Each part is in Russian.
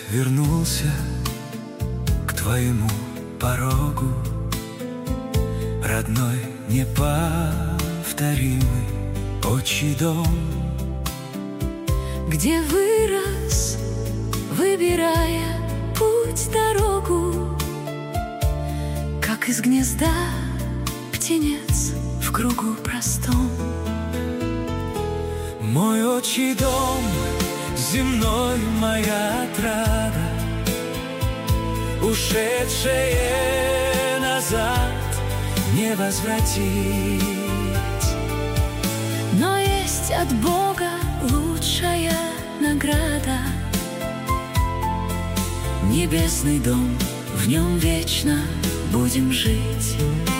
вернулся к твоему порогу, родной, неповторимый отчий дом, где вырос, выбирая путь, дорогу, как из гнезда птенец в кругу простом. Мой отчий дом земной, моя отрада, ушедшее назад не возвратить. Но есть от Бога лучшая награда, небесный дом, в нем вечно будем жить.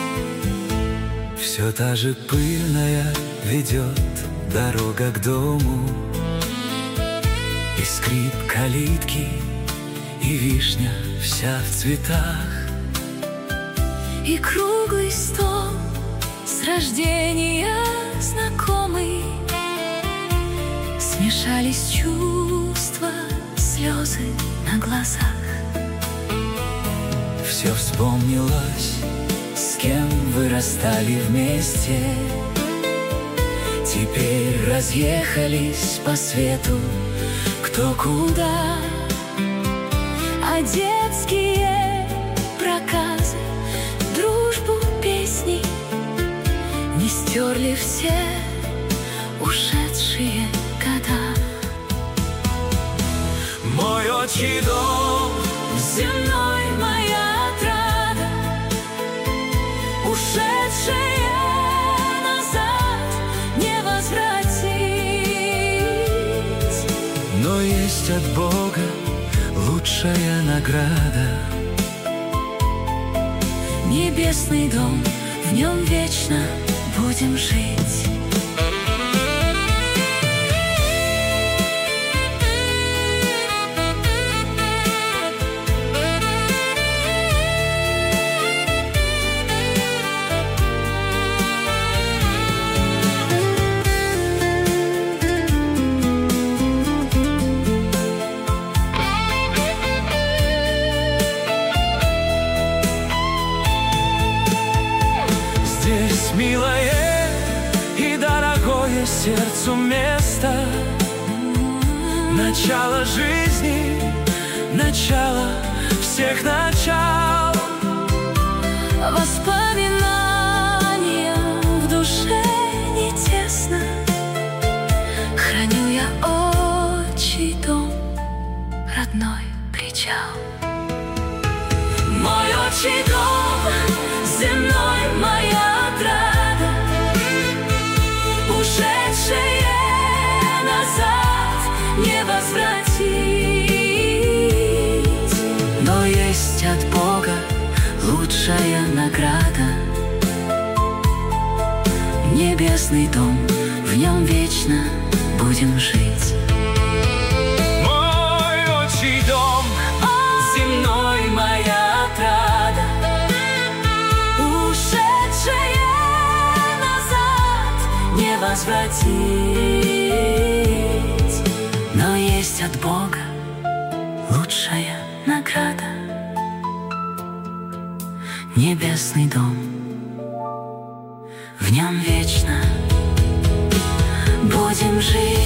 Все та же пыльная ведет дорога к дому, и скрип калитки, и вишня вся в цветах, и круглый стол с рождения знакомый. Смешались чувства, слезы на глазах. Все вспомнилось, с кем вырастали вместе. Теперь разъехались по свету кто куда, а детские проказы, дружбу, песни не стерли все ушедшие года. Мой отчий дом земной, моя отрада, ушедшие назад не возвратить. но есть от Бога лучшая награда, небесный дом, в нем вечно будем жить. Здесь милое и дорогое сердцу место, начало жизни, начало всех начал. Воспоминания в душе не тесно, храню я отчий дом, родной причал. Мой отчий дом земной, моя отрада, ушедшее назад не возвратить. Но есть от Бога лучшая награда, небесный дом, в нем вечно будем жить. Мой отчий дом земной, моя отрада, Ушедшее назад не возвратить. но есть от Бога лучшая Награда, небесный дом, в нем вечно будем жить.